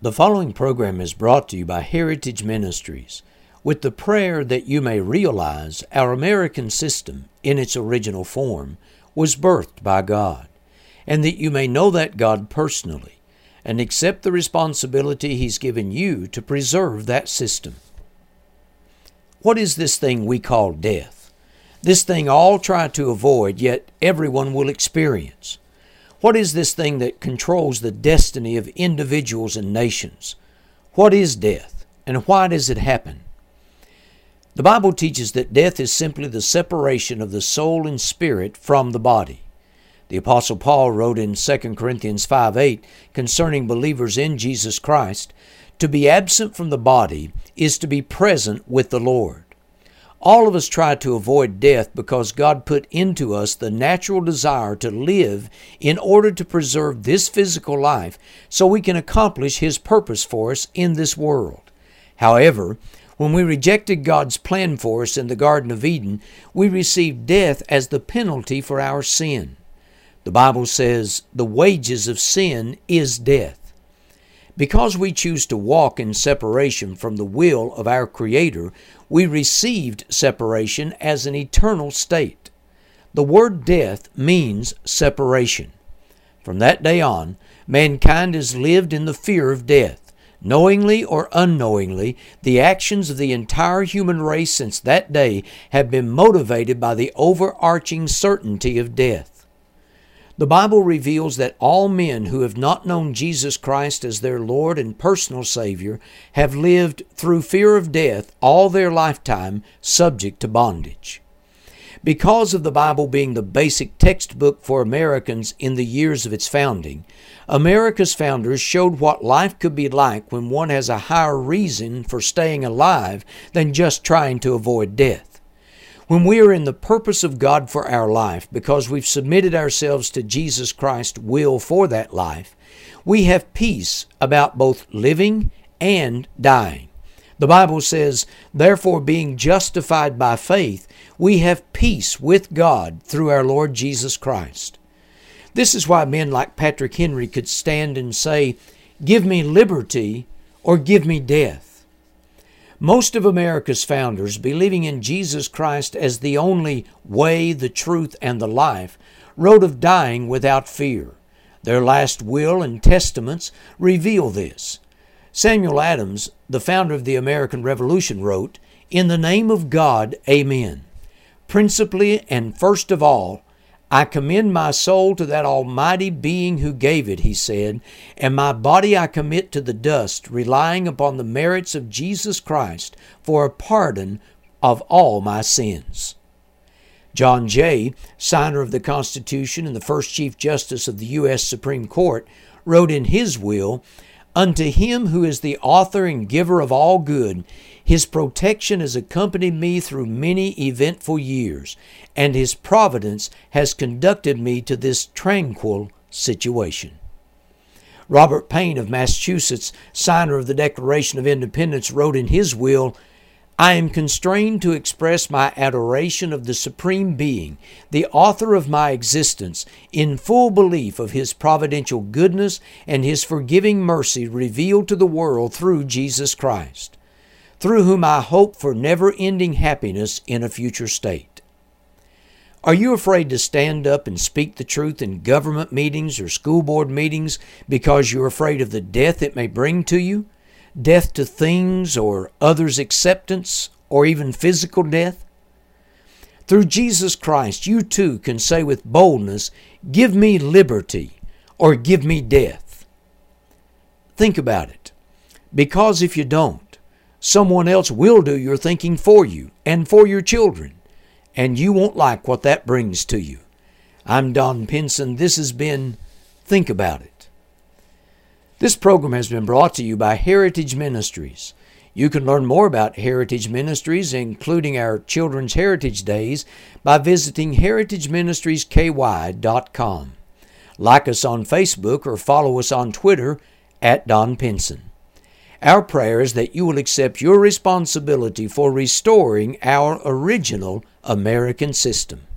The following program is brought to you by Heritage Ministries, with the prayer that you may realize our American system, in its original form, was birthed by God, and that you may know that God personally and accept the responsibility He's given you to preserve that system. What is this thing we call death? This thing all try to avoid, yet everyone will experience. What is this thing that controls the destiny of individuals and nations? What is death, and why does it happen? The Bible teaches that death is simply the separation of the soul and spirit from the body. The Apostle Paul wrote in 2 Corinthians 5:8 concerning believers in Jesus Christ, "To be absent from the body is to be present with the Lord." All of us try to avoid death because God put into us the natural desire to live in order to preserve this physical life so we can accomplish His purpose for us in this world. However, when we rejected God's plan for us in the Garden of Eden, we received death as the penalty for our sin. The Bible says, "The wages of sin is death." Because we choose to walk in separation from the will of our Creator, we received separation as an eternal state. The word death means separation. From that day on, mankind has lived in the fear of death. Knowingly or unknowingly, the actions of the entire human race since that day have been motivated by the overarching certainty of death. The Bible reveals that all men who have not known Jesus Christ as their Lord and personal Savior have lived through fear of death all their lifetime, subject to bondage. Because of the Bible being the basic textbook for Americans in the years of its founding, America's founders showed what life could be like when one has a higher reason for staying alive than just trying to avoid death. When we are in the purpose of God for our life, because we've submitted ourselves to Jesus Christ's will for that life, we have peace about both living and dying. The Bible says, "Therefore, being justified by faith, we have peace with God through our Lord Jesus Christ." This is why men like Patrick Henry could stand and say, "Give me liberty or give me death." Most of America's founders, believing in Jesus Christ as the only way, the truth, and the life, wrote of dying without fear. Their last will and testaments reveal this. Samuel Adams, the founder of the American Revolution, wrote, "In the name of God, Amen. Principally and first of all, I commend my soul to that Almighty Being who gave it," he said, "and my body I commit to the dust, relying upon the merits of Jesus Christ for a pardon of all my sins." John Jay, signer of the Constitution and the first Chief Justice of the U.S. Supreme Court, wrote in his will, "Unto Him who is the author and giver of all good, His protection has accompanied me through many eventful years, and His providence has conducted me to this tranquil situation." Robert Paine of Massachusetts, signer of the Declaration of Independence, wrote in his will, "I am constrained to express my adoration of the Supreme Being, the author of my existence, in full belief of His providential goodness and His forgiving mercy revealed to the world through Jesus Christ, through whom I hope for never-ending happiness in a future state." Are you afraid to stand up and speak the truth in government meetings or school board meetings because you're afraid of the death it may bring to you? Death to things or others' acceptance, or even physical death? Through Jesus Christ, you too can say with boldness, "Give me liberty or give me death." Think about it, because if you don't, someone else will do your thinking for you and for your children, and you won't like what that brings to you. I'm Don Pinson. This has been Think About It. This program has been brought to you by Heritage Ministries. You can learn more about Heritage Ministries, including our Children's Heritage Days, by visiting heritageministriesky.com. Like us on Facebook or follow us on Twitter @Don Pinson. Our prayer is that you will accept your responsibility for restoring our original American system.